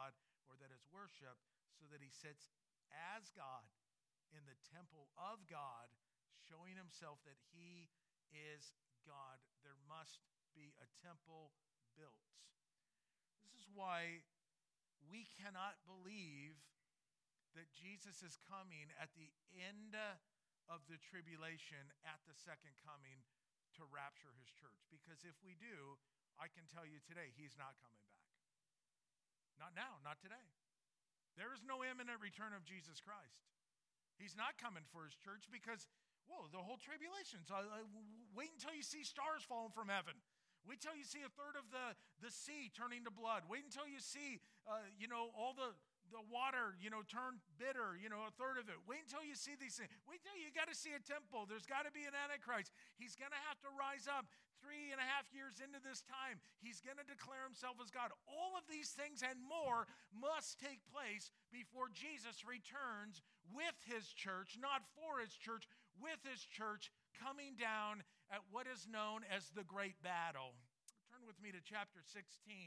[SPEAKER 1] or that is worship, so that he sits as God in the temple of God, showing himself that he is God. There must be a temple built. This is why we cannot believe that Jesus is coming at the end of the tribulation, at the second coming, to rapture his church. Because if we do, I can tell you today, he's not coming back. Not now, not today. There is no imminent return of Jesus Christ. He's not coming for his church because, whoa, the whole tribulation. So wait until you see stars falling from heaven. Wait until you see a third of the sea turning to blood. Wait until you see, all the water, turn bitter, a third of it. Wait until you see these things. Wait until you got to see a temple. There's got to be an Antichrist. He's going to have to rise up 3.5 years into this time. He's going to declare himself as God. All of these things and more must take place before Jesus returns with his church, not for his church, with his church coming down at what is known as the Great Battle. Turn with me to chapter 16.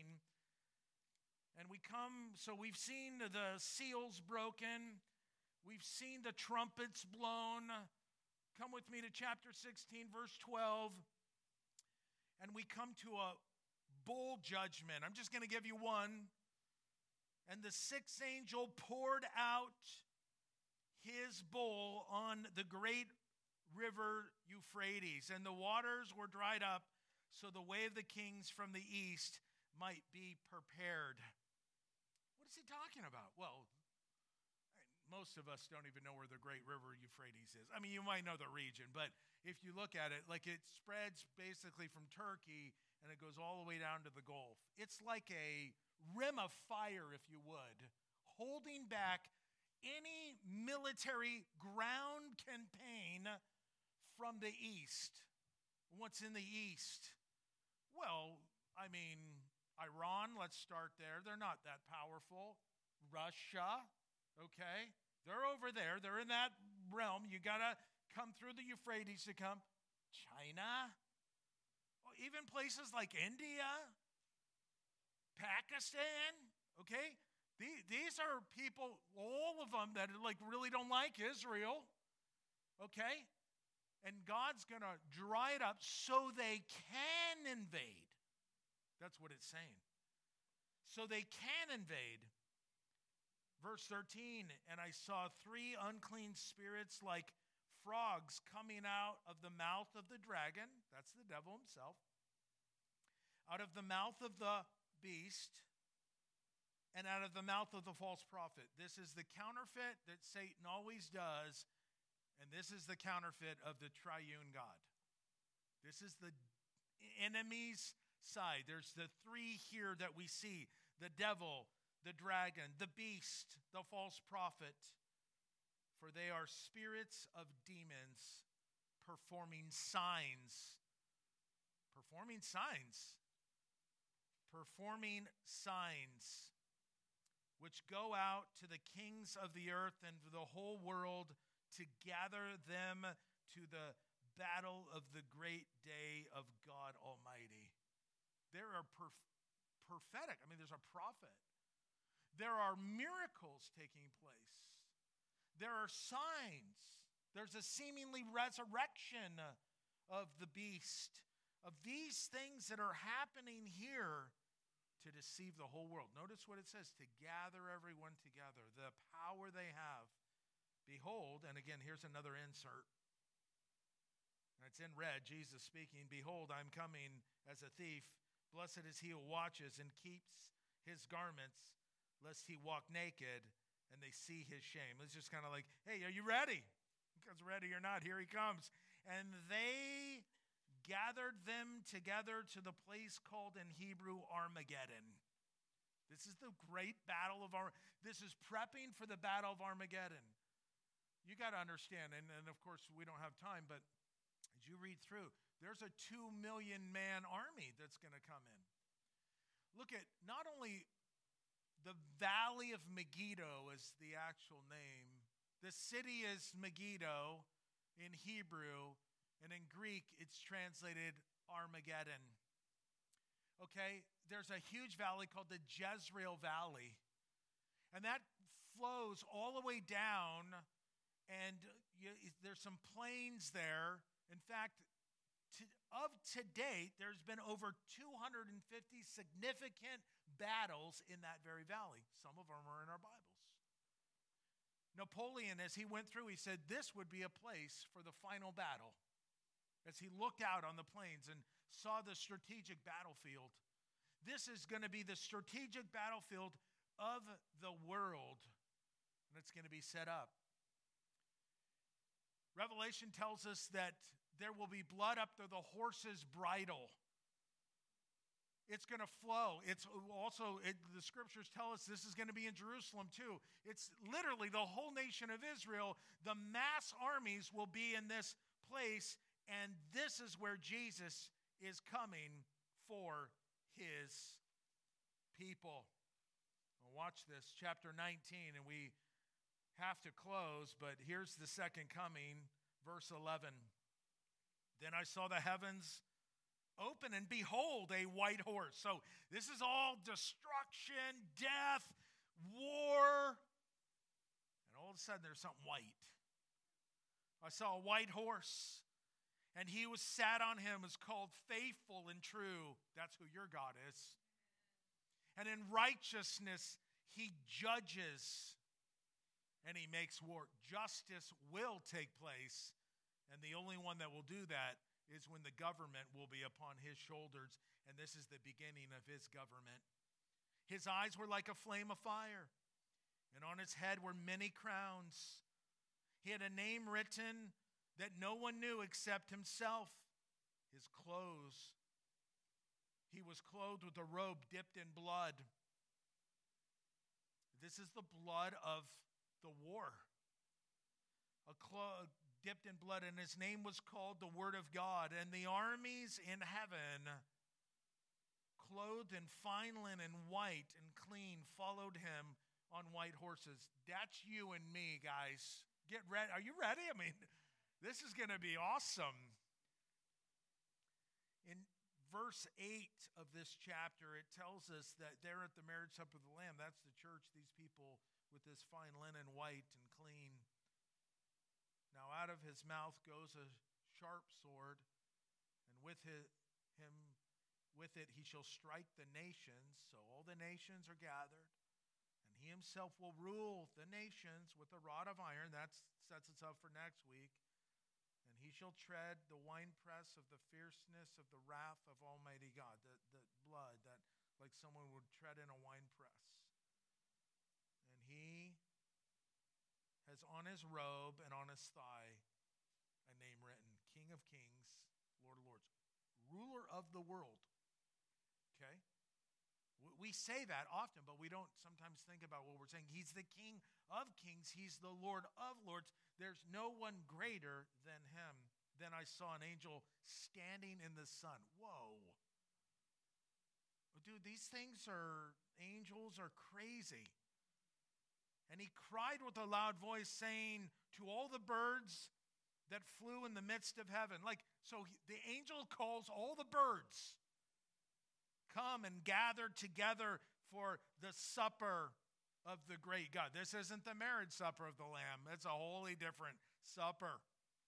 [SPEAKER 1] And we've seen the seals broken. We've seen the trumpets blown. Come with me to chapter 16, verse 12. And we come to a bowl judgment. I'm just going to give you one. And the sixth angel poured out his bowl on the great river Euphrates, and the waters were dried up, so the way of the kings from the east might be prepared. What is he talking about? Well, most of us don't even know where the great river Euphrates is. I mean, you might know the region, but if you look at it, like it spreads basically from Turkey and it goes all the way down to the Gulf. It's like a rim of fire, if you would, holding back any military ground campaign from the east. What's in the east? Well, I mean, Iran, let's start there. They're not that powerful. Russia, okay? They're over there. They're in that realm. You got to come through the Euphrates to come. China, even places like India, Pakistan, okay? These are people, all of them, that really don't like Israel, okay? And God's going to dry it up so they can invade. That's what it's saying. So they can invade. Verse 13, and I saw 3 unclean spirits like frogs coming out of the mouth of the dragon. That's the devil himself. Out of the mouth of the beast, and out of the mouth of the false prophet. This is the counterfeit that Satan always does, and this is the counterfeit of the triune God. This is the enemy's side. There's the 3 here that we see: the devil, the dragon, the beast, the false prophet. For they are spirits of demons performing signs. Performing signs. Performing signs, which go out to the kings of the earth and to the whole world to gather them to the battle of the great day of God Almighty. There are prophetic, there's a prophet. There are miracles taking place. There are signs. There's a seemingly resurrection of the beast, of these things that are happening here to deceive the whole world. Notice what it says: to gather everyone together, the power they have. Behold, and again, here's another insert. And it's in red, Jesus speaking, behold, I'm coming as a thief. Blessed is he who watches and keeps his garments, lest he walk naked and they see his shame. It's just kind of like, hey, are you ready? Because ready or not, here he comes. And they gathered them together to the place called in Hebrew Armageddon. This is the great battle of this is prepping for the battle of Armageddon. You got to understand, and of course we don't have time, but as you read through, there's a 2 million man army that's going to come in. Look at not only the Valley of Megiddo is the actual name. The city is Megiddo in Hebrew, and in Greek, it's translated Armageddon. Okay, there's a huge valley called the Jezreel Valley. And that flows all the way down, and there's some plains there. In fact, to date, there's been over 250 significant battles in that very valley. Some of them are in our Bibles. Napoleon, as he went through, he said this would be a place for the final battle. As he looked out on the plains and saw the strategic battlefield, this is going to be the strategic battlefield of the world, and it's going to be set up. Revelation tells us that there will be blood up to the horse's bridle. It's going to flow. It's also, the scriptures tell us this is going to be in Jerusalem too. It's literally the whole nation of Israel. The mass armies will be in this place, and this is where Jesus is coming for his people. Well, watch this, chapter 19, and we have to close, but here's the second coming, verse 11. Then I saw the heavens open, and behold, a white horse. So this is all destruction, death, war, and all of a sudden there's something white. I saw a white horse, and he who sat on him is called Faithful and True. That's who your God is. And in righteousness he judges, and he makes war. Justice will take place, and the only one that will do that is when the government will be upon his shoulders, and this is the beginning of his government. His eyes were like a flame of fire, and on his head were many crowns. He had a name written that no one knew except himself. His clothes, he was clothed with a robe dipped in blood. This is the blood of the war. Dipped in blood, and his name was called the Word of God. And the armies in heaven, clothed in fine linen, white and clean, followed him on white horses. That's you and me, guys. Get ready. Are you ready? I mean, this is going to be awesome. In verse 8 of this chapter, it tells us that they're at the marriage supper of the Lamb. That's the church, these people with this fine linen, white and clean. Now out of his mouth goes a sharp sword, and with it he shall strike the nations. So all the nations are gathered, and he himself will rule the nations with a rod of iron. That sets us up for next week. And he shall tread the winepress of the fierceness of the wrath of Almighty God. The blood, that like someone would tread in a winepress. And he has on his robe and on his thigh a name written, King of Kings, Lord of Lords, ruler of the world. Okay? We say that often, but we don't sometimes think about what we're saying. He's the King of Kings. He's the Lord of Lords. There's no one greater than him. Then I saw an angel standing in the sun. Whoa. Dude, these things angels are crazy. And he cried with a loud voice, saying to all the birds that flew in the midst of heaven. The angel calls all the birds, come and gather together for the supper of the great God. This isn't the marriage supper of the Lamb. It's a wholly different supper.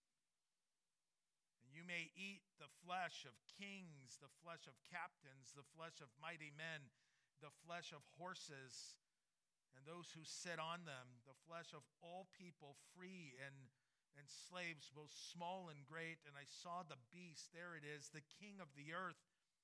[SPEAKER 1] And you may eat the flesh of kings, the flesh of captains, the flesh of mighty men, the flesh of horses, and those who sit on them, the flesh of all people, free and slaves, both small and great. And I saw the beast, there it is, the king of the earth,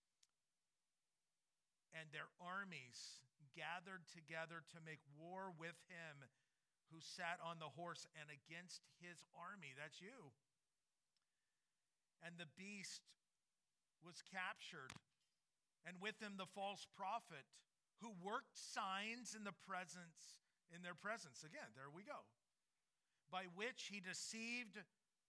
[SPEAKER 1] and their armies gathered together to make war with him who sat on the horse and against his army. That's you. And the beast was captured, and with him the false prophet, who worked signs in their presence. Again, there we go. By which he deceived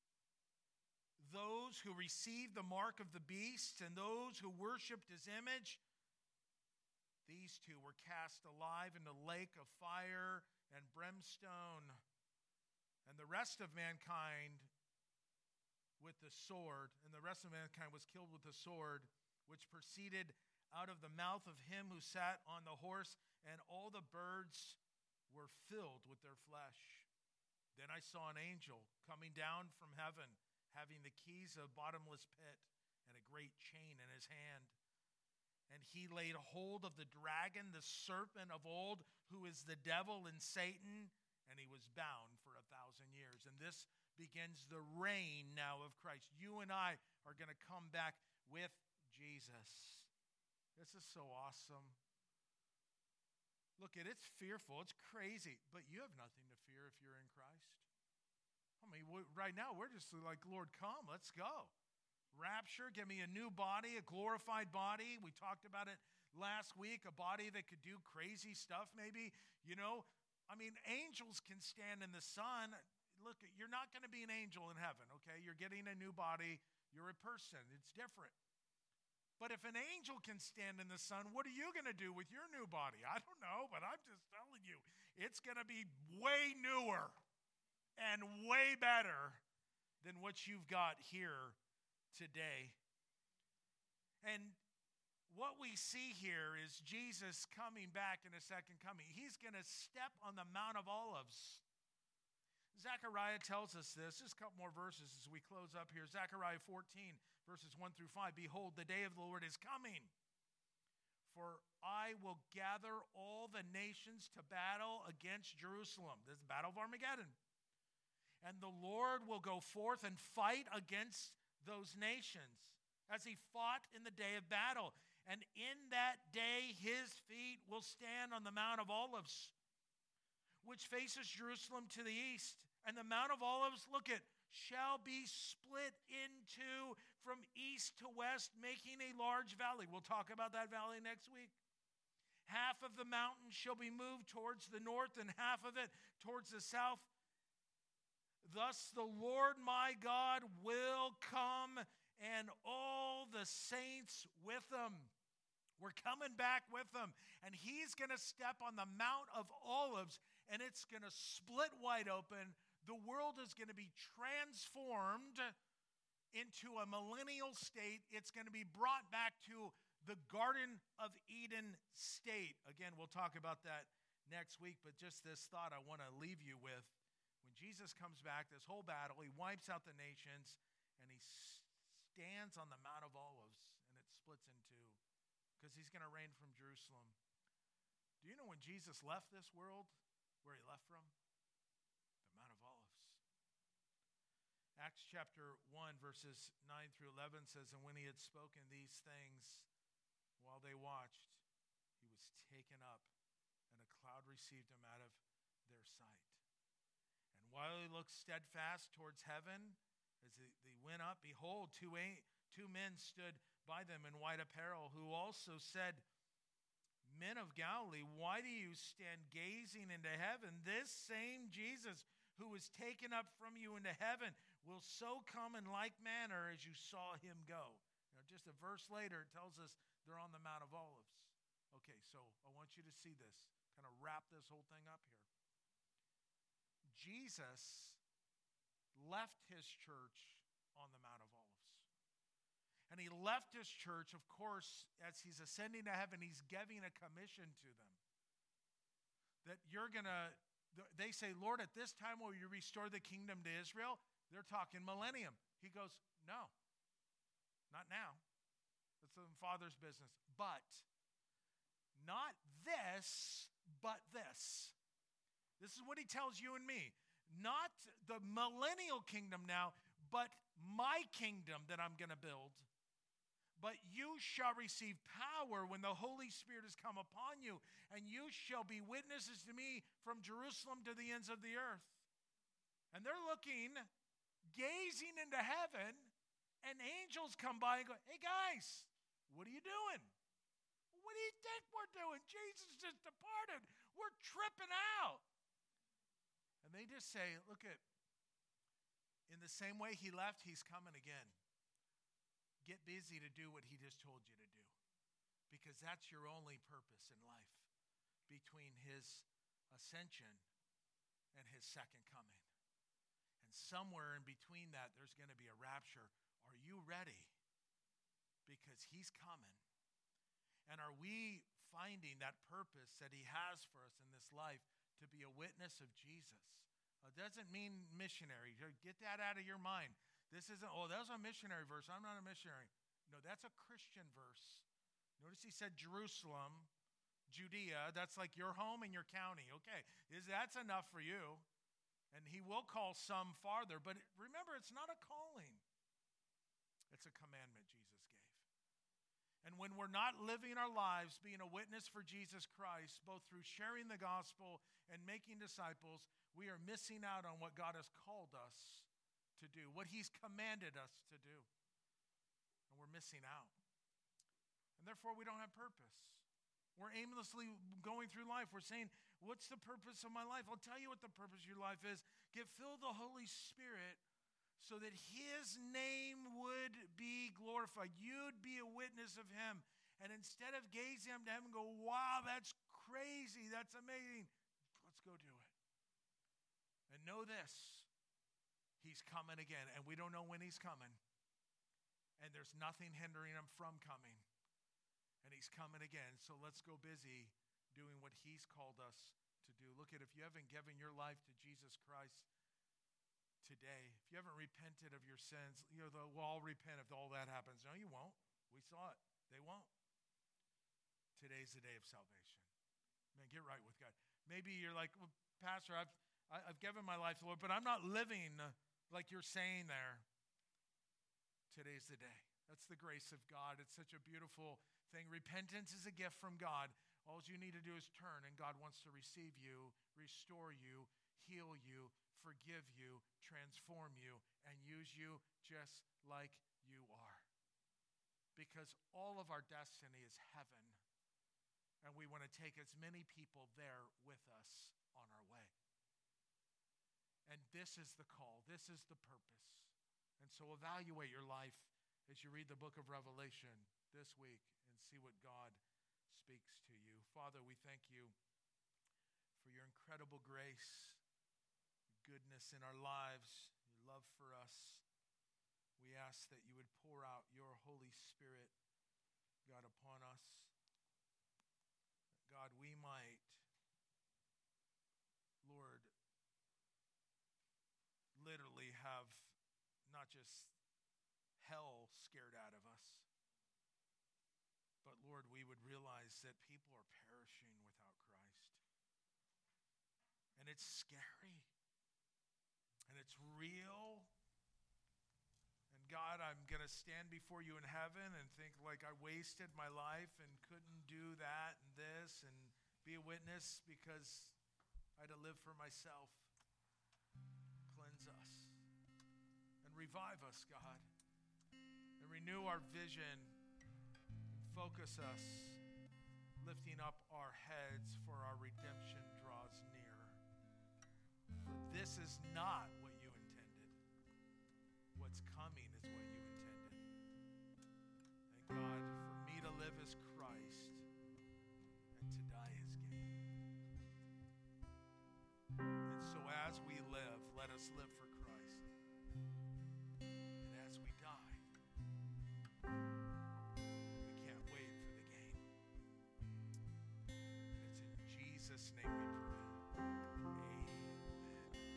[SPEAKER 1] those who received the mark of the beast and those who worshiped his image. These two were cast alive in the lake of fire and brimstone. And the rest of mankind with the sword, and the rest of mankind was killed with the sword, which proceeded out of the mouth of him who sat on the horse, and all the birds were filled with their flesh. Then I saw an angel coming down from heaven, having the keys of a bottomless pit and a great chain in his hand. And he laid hold of the dragon, the serpent of old, who is the devil and Satan, and he was bound for 1,000 years. And this begins the reign now of Christ. You and I are going to come back with Jesus. This is so awesome. Look, it's fearful, it's crazy, but you have nothing to fear if you're in Christ. I mean, right now we're just like, Lord, come, let's go. Rapture, give me a new body, a glorified body. We talked about it last week, a body that could do crazy stuff maybe. I mean, angels can stand in the sun. Look, you're not going to be an angel in heaven, okay? You're getting a new body. You're a person. It's different. But if an angel can stand in the sun, what are you going to do with your new body? I don't know, but I'm just telling you, it's going to be way newer and way better than what you've got here today. And what we see here is Jesus coming back in a second coming. He's going to step on the Mount of Olives. Zechariah tells us this. Just a couple more verses as we close up here. Zechariah 14, verses 1 through 5. Behold, the day of the Lord is coming, for I will gather all the nations to battle against Jerusalem. This is the Battle of Armageddon. And the Lord will go forth and fight against those nations as he fought in the day of battle. And in that day, his feet will stand on the Mount of Olives, which faces Jerusalem to the east. And the Mount of Olives, look at, shall be split into from east to west, making a large valley. We'll talk about that valley next week. Half of the mountain shall be moved towards the north and half of it towards the south. Thus the Lord my God will come and all the saints with him. We're coming back with him. And he's going to step on the Mount of Olives and it's going to split wide open. The world is going to be transformed into a millennial state. It's going to be brought back to the Garden of Eden state. Again, we'll talk about that next week, but just this thought I want to leave you with. When Jesus comes back, this whole battle, he wipes out the nations, and he stands on the Mount of Olives, and it splits in two, because he's going to reign from Jerusalem. Do you know when Jesus left this world, where he left from? The Mount of Olives. Acts chapter 1, verses 9 through 11 says, and when he had spoken these things while they watched, he was taken up, and a cloud received him out of their sight. And while he looked steadfast towards heaven, as they went up, behold, two men stood by them in white apparel, who also said, Men of Galilee, why do you stand gazing into heaven? This same Jesus who was taken up from you into heaven will so come in like manner as you saw him go. Now, just a verse later, it tells us they're on the Mount of Olives. Okay, so I want you to see this, kind of wrap this whole thing up here. Jesus left his church on the Mount of Olives. And he left his church, of course, as he's ascending to heaven, he's giving a commission to them. That they say, Lord, at this time will you restore the kingdom to Israel? They're talking millennium. He goes, no, not now. That's the Father's business. But, not this, but this. This is what he tells you and me. Not the millennial kingdom now, but my kingdom that I'm going to build. But you shall receive power when the Holy Spirit has come upon you, and you shall be witnesses to me from Jerusalem to the ends of the earth. And they're looking, gazing into heaven, and angels come by and go, hey guys, what are you doing? What do you think we're doing? Jesus just departed. We're tripping out. And they just say, look at, in the same way he left, he's coming again. Get busy to do what he just told you to do, because that's your only purpose in life between his ascension and his second coming. And somewhere in between that, there's going to be a rapture. Are you ready? Because he's coming. And are we finding that purpose that he has for us in this life to be a witness of Jesus. It doesn't mean missionary. Get that out of your mind. This isn't, oh, that was a missionary verse. I'm not a missionary. No, that's a Christian verse. Notice he said Jerusalem, Judea. That's like your home and your county. Okay, that's enough for you. And he will call some farther. But remember, it's not a calling. It's a commandment Jesus gave. And when we're not living our lives being a witness for Jesus Christ, both through sharing the gospel and making disciples, we are missing out on what God has called us to do, what he's commanded us to do. And we're missing out. And therefore, we don't have purpose. We're aimlessly going through life. We're saying, what's the purpose of my life? I'll tell you what the purpose of your life is. Get filled with the Holy Spirit so that his name would be glorified. You'd be a witness of him. And instead of gazing up to heaven and go, wow, that's crazy, that's amazing, let's go do it. And know this, he's coming again. And we don't know when he's coming. And there's nothing hindering him from coming. And he's coming again. So let's go busy doing what he's called us to do. Look at, if you haven't given your life to Jesus Christ today, if you haven't repented of your sins, we'll all repent if all that happens. No, you won't. We saw it. They won't. Today's the day of salvation. Man, get right with God. Maybe you're like, well, Pastor, I've given my life to the Lord, but I'm not living like you're saying there. Today's the day. That's the grace of God. It's such a beautiful thing. Repentance is a gift from God. All you need to do is turn, and God wants to receive you, restore you, heal you, forgive you, transform you, and use you just like you are. Because all of our destiny is heaven, and we want to take as many people there with us on our way. And this is the call. This is the purpose. And so evaluate your life as you read the book of Revelation this week and see what God speaks to you. Father, we thank you for your incredible grace, goodness in our lives, your love for us. We ask that you would pour out your Holy Spirit, God, upon us. God, we might, Lord, literally have not just hell scared out of us, but Lord, we would realize that people are perishing without Christ. And it's scary. And it's real. And God, I'm going to stand before you in heaven and think like I wasted my life and couldn't do that and this and be a witness because I had to live for myself. Cleanse us and revive us, God. And renew our vision and focus us, lifting up our heads for our redemption draws near. For this is not what you intended. What's coming is what you intended. And God, for me to live as Christ and to die as gain. And so as we live, let us live for Christ. And as we die, we can't wait for the gain. And it's in Jesus' name we